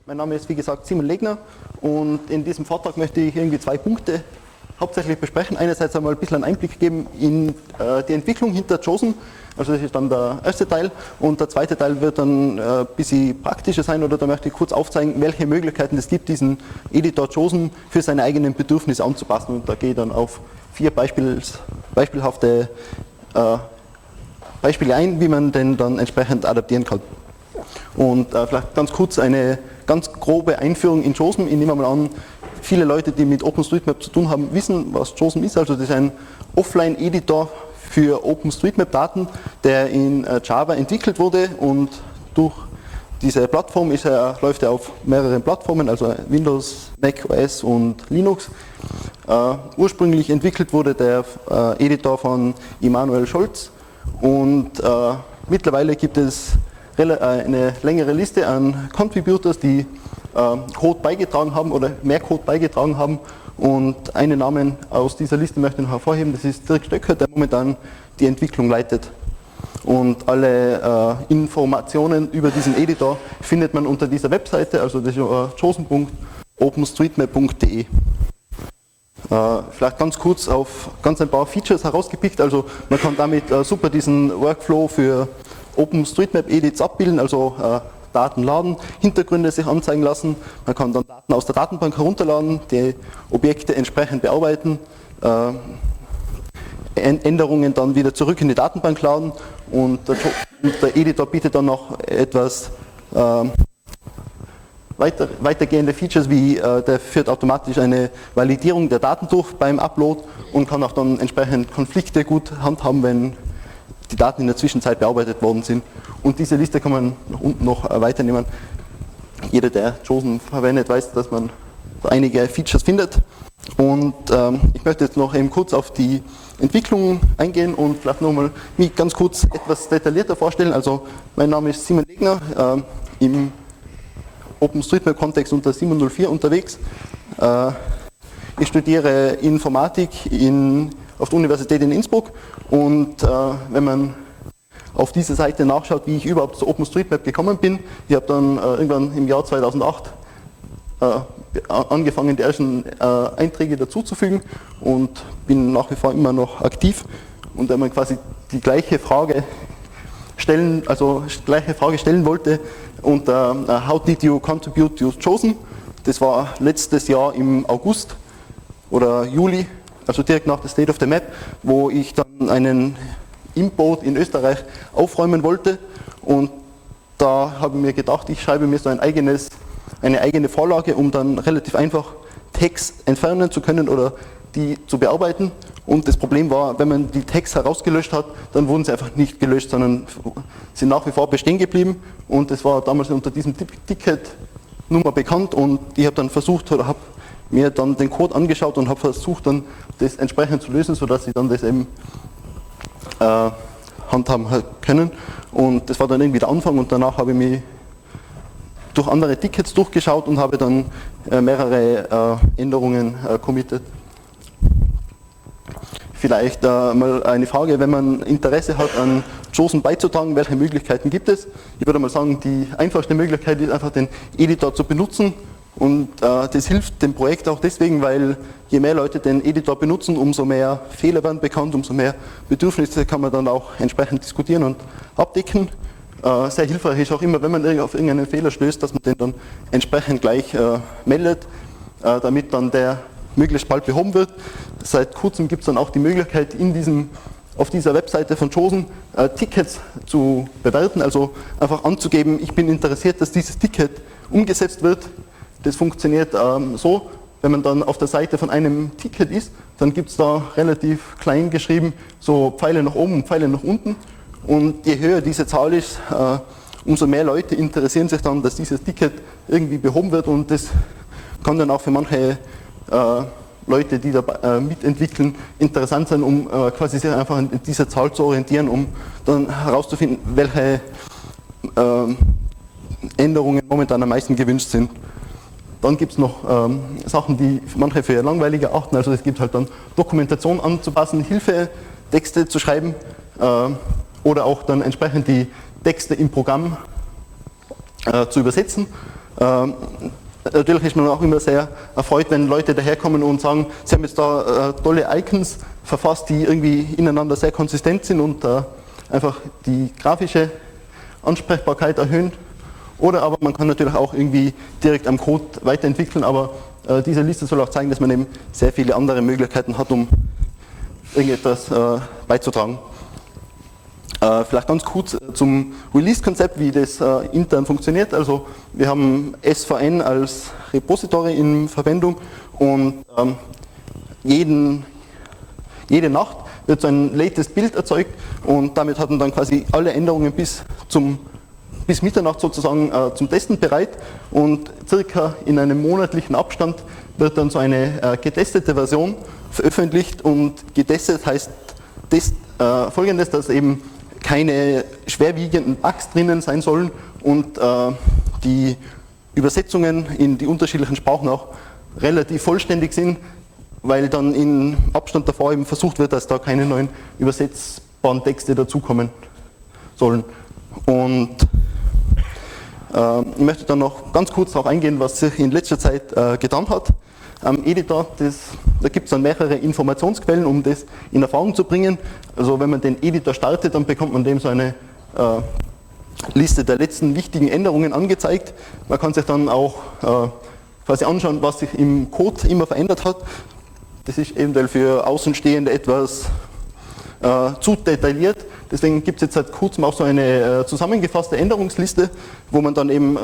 Mein Name ist wie gesagt Simon Legner und in diesem Vortrag möchte ich irgendwie zwei Punkte hauptsächlich besprechen. Einerseits einmal ein bisschen einen Einblick geben in die Entwicklung hinter JOSM, also das ist dann der erste Teil, und der zweite Teil wird dann ein bisschen praktischer sein, oder da möchte ich kurz aufzeigen, welche Möglichkeiten es gibt, diesen Editor JOSM für seine eigenen Bedürfnisse anzupassen, und da gehe ich dann auf 4 beispielhafte Beispiele ein, wie man den dann entsprechend adaptieren kann. Und vielleicht ganz kurz eine ganz grobe Einführung in JOSM. Ich nehme mal an, viele Leute, die mit OpenStreetMap zu tun haben, wissen, was JOSM ist. Also das ist ein Offline-Editor für OpenStreetMap-Daten, der in Java entwickelt wurde, und durch diese Plattform läuft er auf mehreren Plattformen, also Windows, Mac OS und Linux. Ursprünglich entwickelt wurde der Editor von Immanuel Scholz, und mittlerweile gibt es eine längere Liste an Contributors, die Code beigetragen haben oder mehr Code beigetragen haben, und einen Namen aus dieser Liste möchte ich noch hervorheben, das ist Dirk Stöcker, der momentan die Entwicklung leitet. Und alle Informationen über diesen Editor findet man unter dieser Webseite, also das ist josm.openstreetmap.de. Vielleicht ganz kurz auf ganz ein paar Features herausgepickt, also man kann damit super diesen Workflow für OpenStreetMap-Edits abbilden, also Daten laden, Hintergründe sich anzeigen lassen, man kann dann Daten aus der Datenbank herunterladen, die Objekte entsprechend bearbeiten, Änderungen dann wieder zurück in die Datenbank laden, und der Editor bietet dann noch etwas weitergehende Features, wie der führt automatisch eine Validierung der Daten durch beim Upload und kann auch dann entsprechend Konflikte gut handhaben, wenn die Daten in der Zwischenzeit bearbeitet worden sind. Und diese Liste kann man nach unten noch weiternehmen. Jeder, der JOSM verwendet, weiß, dass man einige Features findet. Und ich möchte jetzt noch eben kurz auf die Entwicklung eingehen und vielleicht nochmal mich ganz kurz etwas detaillierter vorstellen. Also mein Name ist Simon Legner, im OpenStreetMap-Kontext unter Simon04 unterwegs. Ich studiere Informatik auf der Universität in Innsbruck, und wenn man auf dieser Seite nachschaut, wie ich überhaupt zu OpenStreetMap gekommen bin, ich habe dann irgendwann im Jahr 2008 angefangen, die ersten Einträge dazuzufügen und bin nach wie vor immer noch aktiv, und wenn man quasi die gleiche Frage stellen wollte, und how did you contribute to JOSM? Das war letztes Jahr im August oder Juli, also direkt nach der State of the Map, wo ich dann einen Import in Österreich aufräumen wollte, und da habe ich mir gedacht, ich schreibe mir so eine eigene Vorlage, um dann relativ einfach Tags entfernen zu können oder die zu bearbeiten. Und das Problem war, wenn man die Tags herausgelöscht hat, dann wurden sie einfach nicht gelöscht, sondern sind nach wie vor bestehen geblieben, und das war damals unter diesem Ticketnummer bekannt, und ich habe dann versucht, oder habe mir dann den Code angeschaut und habe versucht, dann das entsprechend zu lösen, sodass ich dann das eben handhaben können, und das war dann irgendwie der Anfang, und danach habe ich mich durch andere Tickets durchgeschaut und habe dann mehrere Änderungen committed. Vielleicht mal eine Frage, wenn man Interesse hat, an JOSM beizutragen, welche Möglichkeiten gibt es? Ich würde mal sagen, die einfachste Möglichkeit ist einfach, den Editor zu benutzen, und das hilft dem Projekt auch deswegen, weil je mehr Leute den Editor benutzen, umso mehr Fehler werden bekannt, umso mehr Bedürfnisse kann man dann auch entsprechend diskutieren und abdecken. Sehr hilfreich ist auch immer, wenn man auf irgendeinen Fehler stößt, dass man den dann entsprechend gleich meldet, damit dann der möglichst bald behoben wird. Seit kurzem gibt es dann auch die Möglichkeit, auf dieser Webseite von JOSM Tickets zu bewerten, also einfach anzugeben, ich bin interessiert, dass dieses Ticket umgesetzt wird. Das funktioniert so, wenn man dann auf der Seite von einem Ticket ist, dann gibt es da relativ klein geschrieben so Pfeile nach oben und Pfeile nach unten, und je höher diese Zahl ist, umso mehr Leute interessieren sich dann, dass dieses Ticket irgendwie behoben wird, und das kann dann auch für manche Leute, die da mitentwickeln, interessant sein, um quasi sich einfach in dieser Zahl zu orientieren, um dann herauszufinden, welche Änderungen momentan am meisten gewünscht sind. Dann gibt es noch Sachen, die manche für langweilig erachten, also es gibt halt dann Dokumentation anzupassen, Hilfetexte zu schreiben oder auch dann entsprechend die Texte im Programm zu übersetzen. Natürlich ist man auch immer sehr erfreut, wenn Leute daherkommen und sagen, sie haben jetzt da tolle Icons verfasst, die irgendwie ineinander sehr konsistent sind und einfach die grafische Ansprechbarkeit erhöhen. Oder aber man kann natürlich auch irgendwie direkt am Code weiterentwickeln, aber diese Liste soll auch zeigen, dass man eben sehr viele andere Möglichkeiten hat, um irgendetwas beizutragen. Vielleicht ganz kurz zum Release-Konzept, wie das intern funktioniert. Also wir haben SVN als Repository in Verwendung und jede Nacht wird so ein latest Bild erzeugt und damit hat man dann quasi alle Änderungen bis Mitternacht sozusagen zum Testen bereit und circa in einem monatlichen Abstand wird dann so eine getestete Version veröffentlicht und getestet heißt folgendes, dass eben keine schwerwiegenden Bugs drinnen sein sollen und die Übersetzungen in die unterschiedlichen Sprachen auch relativ vollständig sind, weil dann im Abstand davor eben versucht wird, dass da keine neuen übersetzbaren Texte dazukommen sollen. Und ich möchte dann noch ganz kurz darauf eingehen, was sich in letzter Zeit getan hat. Am Editor, da gibt es dann mehrere Informationsquellen, um das in Erfahrung zu bringen. Also wenn man den Editor startet, dann bekommt man dem so eine Liste der letzten wichtigen Änderungen angezeigt. Man kann sich dann auch quasi anschauen, was sich im Code immer verändert hat. Das ist eventuell für Außenstehende etwas zu detailliert. Deswegen gibt es jetzt seit kurzem auch so eine zusammengefasste Änderungsliste, wo man dann eben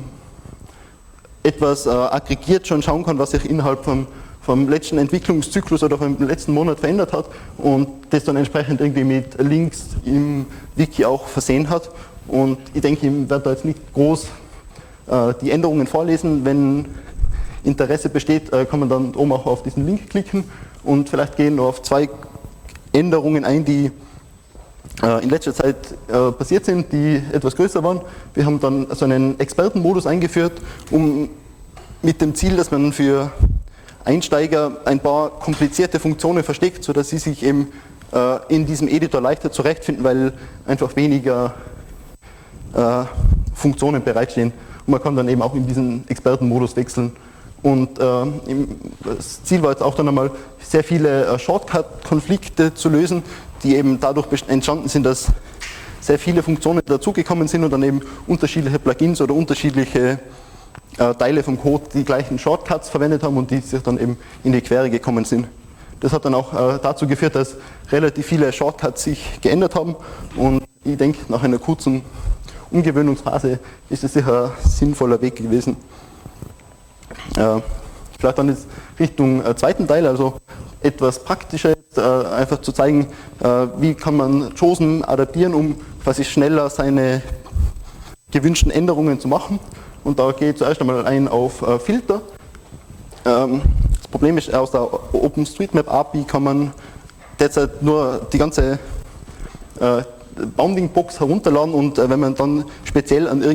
etwas aggregiert schon schauen kann, was sich innerhalb vom letzten Entwicklungszyklus oder vom letzten Monat verändert hat und das dann entsprechend irgendwie mit Links im Wiki auch versehen hat. Und ich denke, ich werde da jetzt nicht groß die Änderungen vorlesen. Wenn Interesse besteht, kann man dann oben auch auf diesen Link klicken und vielleicht gehen wir auf zwei Änderungen ein, die in letzter Zeit passiert sind, die etwas größer waren. Wir haben dann so einen Expertenmodus eingeführt, mit dem Ziel, dass man für Einsteiger ein paar komplizierte Funktionen versteckt, sodass sie sich eben in diesem Editor leichter zurechtfinden, weil einfach weniger Funktionen bereitstehen. Und man kann dann eben auch in diesen Expertenmodus wechseln. Und das Ziel war jetzt auch dann einmal, sehr viele Shortcut-Konflikte zu lösen, die eben dadurch entstanden sind, dass sehr viele Funktionen dazugekommen sind und dann eben unterschiedliche Plugins oder unterschiedliche Teile vom Code die gleichen Shortcuts verwendet haben und die sich dann eben in die Quere gekommen sind. Das hat dann auch dazu geführt, dass relativ viele Shortcuts sich geändert haben und ich denke, nach einer kurzen Umgewöhnungsphase ist es sicher ein sinnvoller Weg gewesen. Vielleicht dann jetzt Richtung zweiten Teil, also etwas praktischer, einfach zu zeigen, wie kann man JOSM adaptieren, um quasi schneller seine gewünschten Änderungen zu machen. Und da gehe ich zuerst einmal ein auf Filter. Das Problem ist, aus der OpenStreetMap API kann man derzeit nur die ganze Bounding-Box herunterladen und wenn man dann speziell an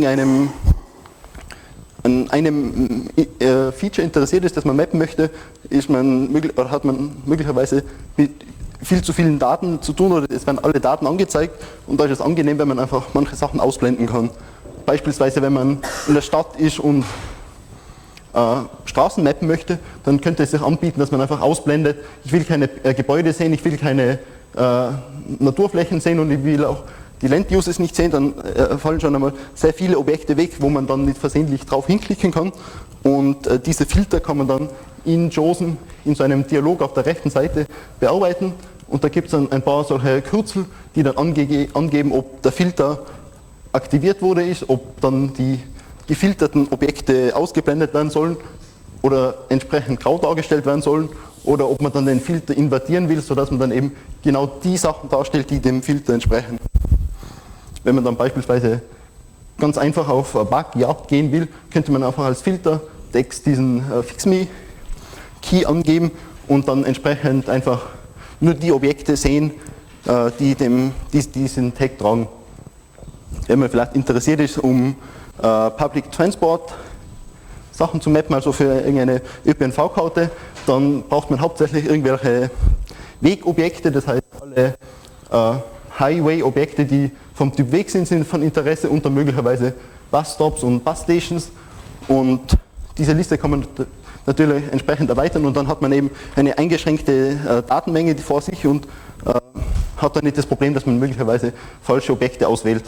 einem Feature interessiert ist, das man mappen möchte, hat man möglicherweise mit viel zu vielen Daten zu tun oder es werden alle Daten angezeigt und da ist es angenehm, wenn man einfach manche Sachen ausblenden kann. Beispielsweise, wenn man in der Stadt ist und Straßen mappen möchte, dann könnte es sich anbieten, dass man einfach ausblendet, ich will keine Gebäude sehen, ich will keine Naturflächen sehen und ich will auch die Land-Uses nicht sehen, dann fallen schon einmal sehr viele Objekte weg, wo man dann nicht versehentlich drauf hinklicken kann. Und diese Filter kann man dann in JOSM in so einem Dialog auf der rechten Seite bearbeiten. Und da gibt es dann ein paar solche Kürzel, die dann angeben, ob der Filter aktiviert wurde, ob dann die gefilterten Objekte ausgeblendet werden sollen oder entsprechend grau dargestellt werden sollen oder ob man dann den Filter invertieren will, sodass man dann eben genau die Sachen darstellt, die dem Filter entsprechen. Wenn man dann beispielsweise ganz einfach auf Bugjagd gehen will, könnte man einfach als Filtertext diesen FixMe-Key angeben und dann entsprechend einfach nur die Objekte sehen, die diesen Tag tragen. Wenn man vielleicht interessiert ist, um Public Transport Sachen zu mappen, also für irgendeine ÖPNV-Karte, dann braucht man hauptsächlich irgendwelche Wegobjekte, das heißt alle Highway-Objekte, die vom Typ Weg sind von Interesse und dann möglicherweise Busstops und Busstations. Und diese Liste kann man natürlich entsprechend erweitern und dann hat man eben eine eingeschränkte Datenmenge die vor sich und hat dann nicht das Problem, dass man möglicherweise falsche Objekte auswählt.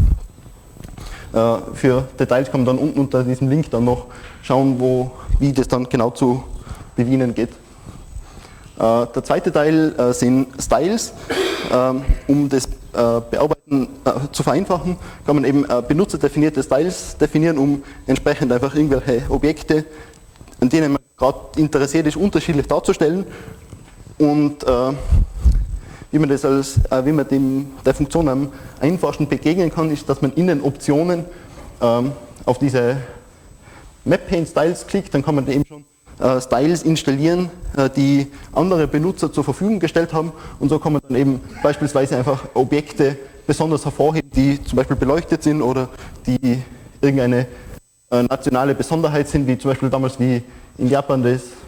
Für Details kann man dann unten unter diesem Link dann noch schauen, wie das dann genau zu bedienen geht. Der zweite Teil sind Styles. Um das Bearbeiten zu vereinfachen, kann man eben benutzerdefinierte Styles definieren, um entsprechend einfach irgendwelche Objekte, an denen man gerade interessiert ist, unterschiedlich darzustellen. Und wie man der Funktion am einfachsten begegnen kann, ist, dass man in den Optionen auf diese Map-Pane Styles klickt, dann kann man eben schon Styles installieren, die andere Benutzer zur Verfügung gestellt haben und so kann man dann eben beispielsweise einfach Objekte besonders hervorheben, die zum Beispiel beleuchtet sind oder die irgendeine nationale Besonderheit sind, wie zum Beispiel damals wie in Japan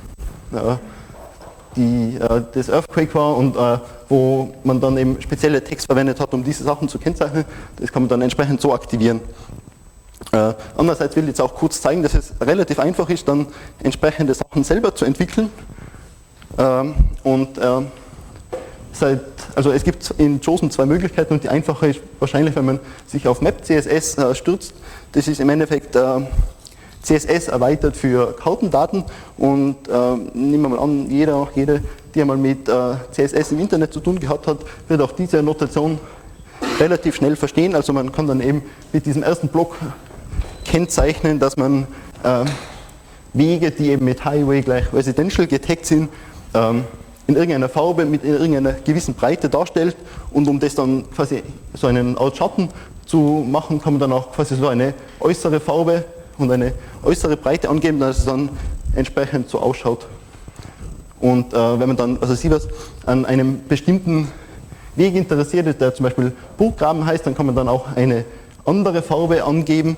das Earthquake war und wo man dann eben spezielle Text verwendet hat, um diese Sachen zu kennzeichnen. Das kann man dann entsprechend so aktivieren. Andererseits will ich jetzt auch kurz zeigen, dass es relativ einfach ist, dann entsprechende Sachen selber zu entwickeln. Es gibt in JOSM zwei Möglichkeiten und die einfache ist wahrscheinlich, wenn man sich auf Map.css stürzt. Das ist im Endeffekt CSS erweitert für Kartendaten und nehmen wir mal an, jede, die einmal mit CSS im Internet zu tun gehabt hat, wird auch diese Notation relativ schnell verstehen. Also man kann dann eben mit diesem ersten Block kennzeichnen, dass man Wege, die eben mit Highway gleich Residential getaggt sind, in irgendeiner Farbe mit irgendeiner gewissen Breite darstellt und um das dann quasi so einen Art Schatten zu machen, kann man dann auch quasi so eine äußere Farbe und eine äußere Breite angeben, dass es dann entsprechend so ausschaut. Und wenn man dann, an einem bestimmten Weg interessiert ist, der zum Beispiel Burggraben heißt, dann kann man dann auch eine andere Farbe angeben.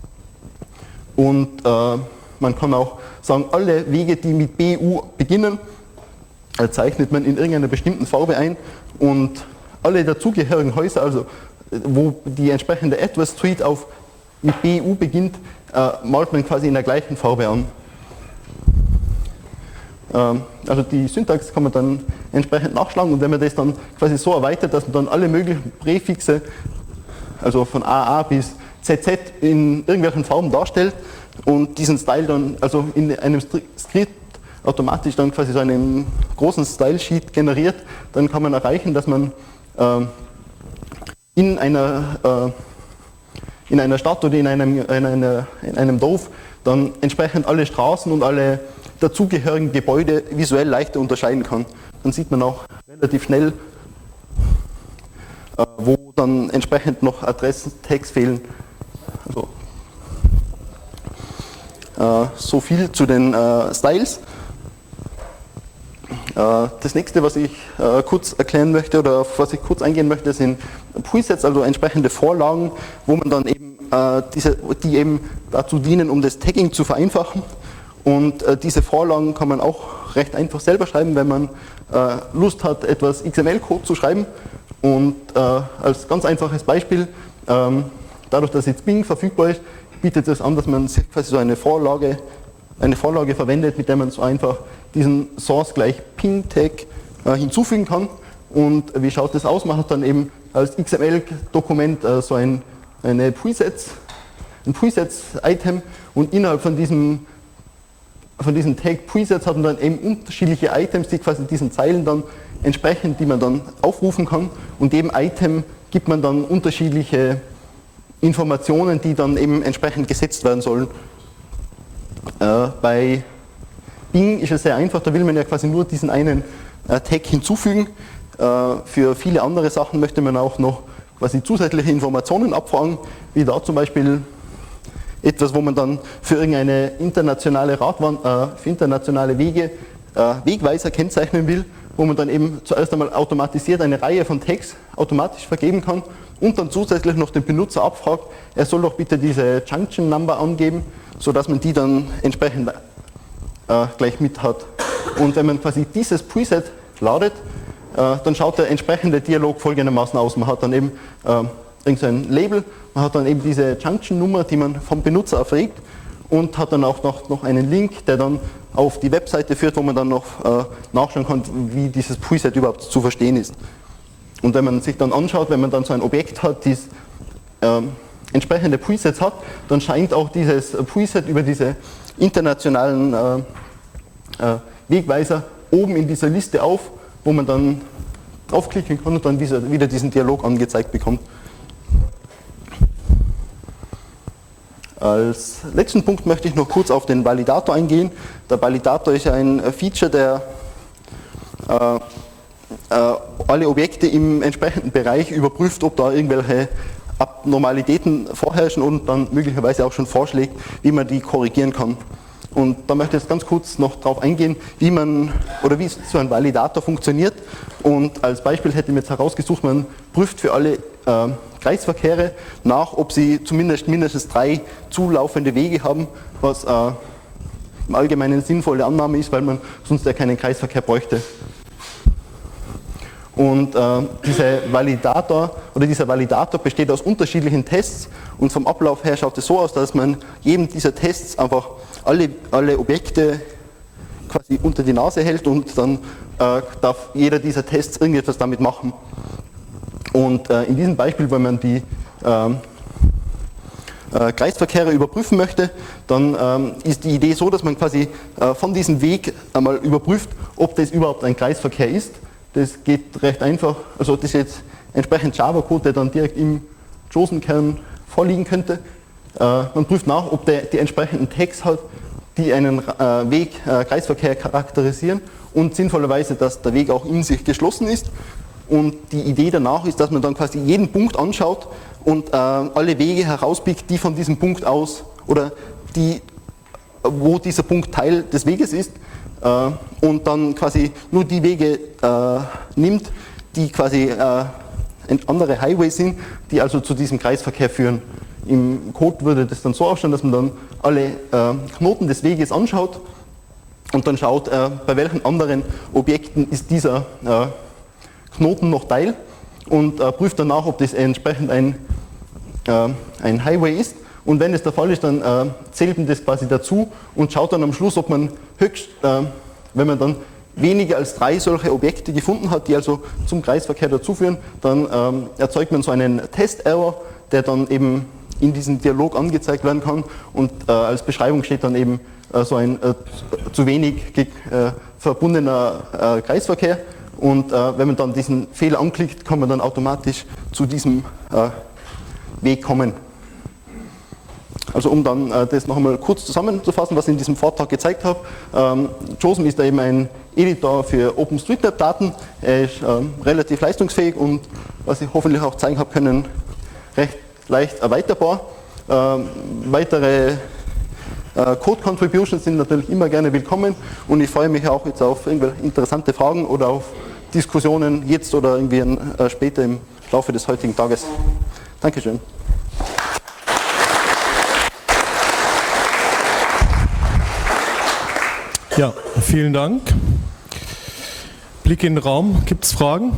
Und man kann auch sagen, alle Wege, die mit BU beginnen, zeichnet man in irgendeiner bestimmten Farbe ein und alle dazugehörigen Häuser, also wo die entsprechende Address Street mit BU beginnt, malt man quasi in der gleichen Farbe an. Also die Syntax kann man dann entsprechend nachschlagen und wenn man das dann quasi so erweitert, dass man dann alle möglichen Präfixe, also von AA bis ZZ in irgendwelchen Farben darstellt und diesen Style dann, also in einem Skript automatisch dann quasi so einen großen Style-Sheet generiert, dann kann man erreichen, dass man in einer Stadt oder in einem Dorf dann entsprechend alle Straßen und alle dazugehörigen Gebäude visuell leichter unterscheiden kann. Dann sieht man auch relativ schnell, wo dann entsprechend noch Adressen-Tags fehlen. So viel zu den Styles. Das nächste, was ich kurz erklären möchte oder auf was ich kurz eingehen möchte, sind Presets, also entsprechende Vorlagen, wo man dann eben die eben dazu dienen, um das Tagging zu vereinfachen. Und diese Vorlagen kann man auch recht einfach selber schreiben, wenn man Lust hat, etwas XML-Code zu schreiben. Und als ganz einfaches Beispiel, dadurch, dass jetzt Bing verfügbar ist, bietet es an, dass man quasi so eine Vorlage verwendet, mit der man so einfach diesen Source gleich Ping-Tag hinzufügen kann. Und wie schaut das aus? Man hat dann eben als XML-Dokument so ein Presets-Item und innerhalb von diesem Tag Presets hat man dann eben unterschiedliche Items, die quasi diesen Zeilen dann entsprechen, die man dann aufrufen kann und jedem Item gibt man dann unterschiedliche Informationen, die dann eben entsprechend gesetzt werden sollen. Bei Bing ist es sehr einfach, da will man ja quasi nur diesen einen Tag hinzufügen. Für viele andere Sachen möchte man auch noch quasi zusätzliche Informationen abfragen, wie da zum Beispiel etwas, wo man dann für irgendeine internationale für internationale Wege Wegweiser kennzeichnen will, wo man dann eben zuerst einmal automatisiert eine Reihe von Tags automatisch vergeben kann und dann zusätzlich noch den Benutzer abfragt, er soll doch bitte diese Junction Number angeben, sodass man die dann entsprechend gleich mit hat. Und wenn man quasi dieses Preset ladet, dann schaut der entsprechende Dialog folgendermaßen aus. Man hat dann eben irgendein Label, man hat dann eben diese Junction-Nummer, die man vom Benutzer erfragt und hat dann auch noch einen Link, der dann auf die Webseite führt, wo man dann noch nachschauen kann, wie dieses Preset überhaupt zu verstehen ist. Und wenn man sich dann anschaut, wenn man dann so ein Objekt hat, das entsprechende Presets hat, dann scheint auch dieses Preset über diese internationalen Wegweiser oben in dieser Liste auf, wo man dann draufklicken kann und dann wieder diesen Dialog angezeigt bekommt. Als letzten Punkt möchte ich noch kurz auf den Validator eingehen. Der Validator ist ja ein Feature, der alle Objekte im entsprechenden Bereich überprüft, ob da irgendwelche Abnormalitäten vorherrschen und dann möglicherweise auch schon vorschlägt, wie man die korrigieren kann. Und da möchte ich jetzt ganz kurz noch darauf eingehen, wie so ein Validator funktioniert. Und als Beispiel hätte ich mir jetzt herausgesucht, man prüft für alle Kreisverkehre nach, ob sie zumindest mindestens 3 zulaufende Wege haben, was im Allgemeinen eine sinnvolle Annahme ist, weil man sonst ja keinen Kreisverkehr bräuchte. Und dieser Validator besteht aus unterschiedlichen Tests und vom Ablauf her schaut es so aus, dass man jedem dieser Tests einfach alle Objekte quasi unter die Nase hält und dann darf jeder dieser Tests irgendetwas damit machen. Und in diesem Beispiel, wenn man die Kreisverkehre überprüfen möchte, dann ist die Idee so, dass man quasi von diesem Weg einmal überprüft, ob das überhaupt ein Kreisverkehr ist. Das geht recht einfach, also das ist jetzt entsprechend Java-Code, der dann direkt im JSON-Kern vorliegen könnte. Man prüft nach, ob der die entsprechenden Tags hat, die einen Weg, Kreisverkehr charakterisieren und sinnvollerweise, dass der Weg auch in sich geschlossen ist. Und die Idee danach ist, dass man dann quasi jeden Punkt anschaut und alle Wege herauspickt, die von diesem Punkt aus oder wo dieser Punkt Teil des Weges ist. Und dann quasi nur die Wege nimmt, die quasi andere Highways sind, die also zu diesem Kreisverkehr führen. Im Code würde das dann so ausschauen, dass man dann alle Knoten des Weges anschaut und dann schaut, bei welchen anderen Objekten ist dieser Knoten noch Teil und prüft danach, ob das entsprechend ein Highway ist. Und wenn es der Fall ist, dann zählt man das quasi dazu und schaut dann am Schluss, ob man wenn man dann weniger als 3 solche Objekte gefunden hat, die also zum Kreisverkehr dazuführen, dann erzeugt man so einen Test-Error, der dann eben in diesem Dialog angezeigt werden kann und als Beschreibung steht dann eben so ein zu wenig verbundener Kreisverkehr. Und wenn man dann diesen Fehler anklickt, kann man dann automatisch zu diesem Weg kommen. Also um dann das noch einmal kurz zusammenzufassen, was ich in diesem Vortrag gezeigt habe. JOSM ist da eben ein Editor für OpenStreetMap-Daten. Er ist relativ leistungsfähig und, was ich hoffentlich auch zeigen habe können, recht leicht erweiterbar. Weitere Code-Contributions sind natürlich immer gerne willkommen und ich freue mich auch jetzt auf irgendwelche interessante Fragen oder auf Diskussionen jetzt oder irgendwie später im Laufe des heutigen Tages. Dankeschön. Ja, vielen Dank. Blick in den Raum. Gibt es Fragen?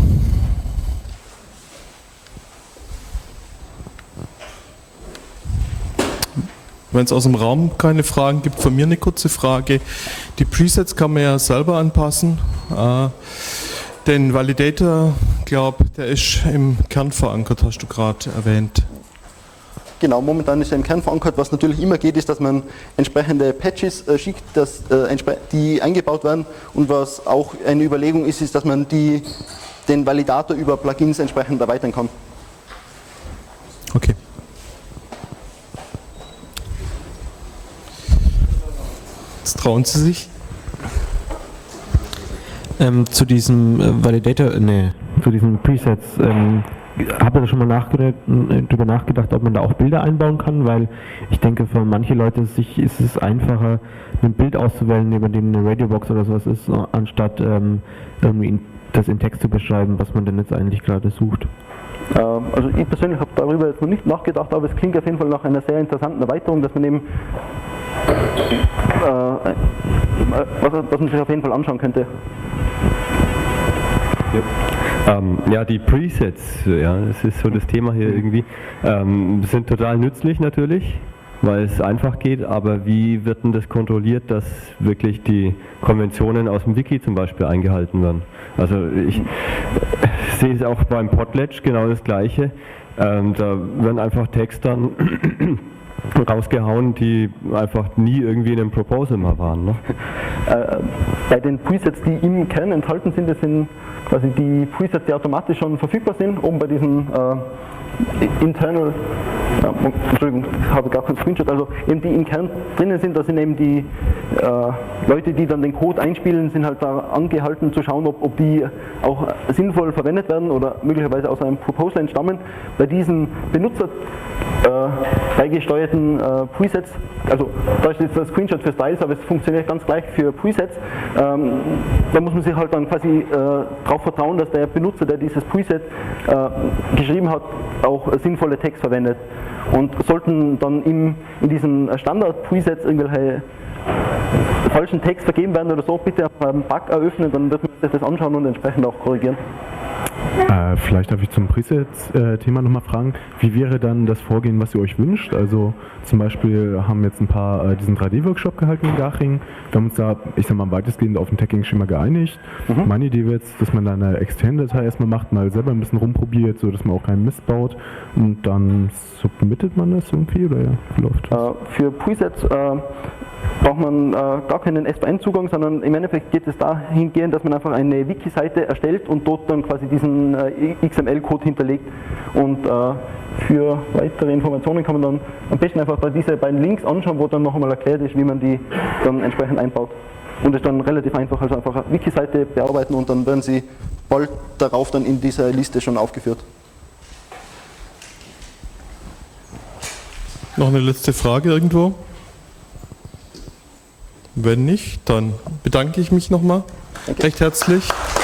Wenn es aus dem Raum keine Fragen gibt, von mir eine kurze Frage. Die Presets kann man ja selber anpassen. Den Validator, glaube der ist im Kern verankert, hast du gerade erwähnt. Genau, momentan ist er im Kern verankert. Was natürlich immer geht, ist, dass man entsprechende Patches schickt, die eingebaut werden. Und was auch eine Überlegung ist, ist, dass man den Validator über Plugins entsprechend erweitern kann. Okay. Jetzt trauen Sie sich? Zu diesem Validator, zu diesen Presets, habt ihr da schon mal drüber nachgedacht, ob man da auch Bilder einbauen kann? Weil ich denke, für manche Leute ist es einfacher, ein Bild auszuwählen, neben dem eine Radiobox oder sowas ist, anstatt irgendwie das in Text zu beschreiben, was man denn jetzt eigentlich gerade sucht. Also ich persönlich habe darüber jetzt noch nicht nachgedacht, aber es klingt auf jeden Fall nach einer sehr interessanten Erweiterung, dass man eben was man sich auf jeden Fall anschauen könnte. Ja, die Presets, ja, das ist so das Thema hier irgendwie, sind total nützlich natürlich, weil es einfach geht, aber wie wird denn das kontrolliert, dass wirklich die Konventionen aus dem Wiki zum Beispiel eingehalten werden? Also ich sehe es auch beim Potlatch genau das Gleiche. Da werden einfach Text dann rausgehauen, die einfach nie irgendwie in einem Proposal mal waren. Ne? Bei den Presets, die im Kern enthalten sind, das sind quasi die Presets, die automatisch schon verfügbar sind, oben bei diesen internal, Entschuldigung, ich habe gar keinen Screenshot, also eben die im Kern drinnen sind, da sind eben die Leute, die dann den Code einspielen, sind halt da angehalten zu schauen, ob die auch sinnvoll verwendet werden oder möglicherweise aus einem Proposal entstammen. Bei diesen Benutzer beigesteuerten Presets, also da ist jetzt der Screenshot für Styles, aber es funktioniert ganz gleich für Presets. Da muss man sich halt dann quasi darauf vertrauen, dass der Benutzer, der dieses Preset geschrieben hat, auch sinnvolle Text verwendet. Und sollten dann in diesen Standard-Presets irgendwelche falschen Text vergeben werden oder so, bitte einen Bug eröffnen, dann wird man sich das anschauen und entsprechend auch korrigieren. Vielleicht darf ich zum Presets-Thema nochmal fragen, wie wäre dann das Vorgehen, was ihr euch wünscht? Also zum Beispiel haben jetzt ein paar diesen 3D-Workshop gehalten in Garching. Wir haben uns da, ich sag mal, weitestgehend auf ein Tagging-Schema geeinigt. Meine Idee wäre jetzt, dass man da eine externe Datei erstmal macht, mal selber ein bisschen rumprobiert, so dass man auch keinen Mist baut und dann submittet man das irgendwie oder wie läuft das? Für Presets braucht man gar keinen SVN-Zugang, sondern im Endeffekt geht es dahingehend, dass man einfach eine Wiki-Seite erstellt und dort dann quasi diesen XML-Code hinterlegt. Und für weitere Informationen kann man dann am besten einfach bei diese beiden Links anschauen, wo dann noch einmal erklärt ist, wie man die dann entsprechend einbaut. Und es ist dann relativ einfach, also einfach eine Wiki-Seite bearbeiten und dann werden sie bald darauf dann in dieser Liste schon aufgeführt. Noch eine letzte Frage irgendwo? Wenn nicht, dann bedanke ich mich nochmal recht herzlich.